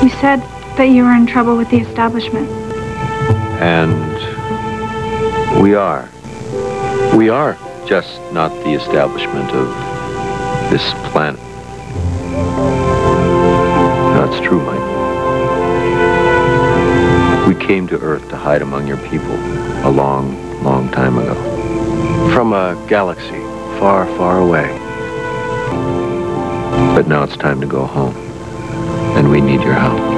You said that you were in trouble with the establishment. And we are. We are. Just not the establishment of this planet. That's true, Michael. We came to Earth to hide among your people a long, long time ago. From a galaxy far, far away. But now it's time to go home, and we need your help.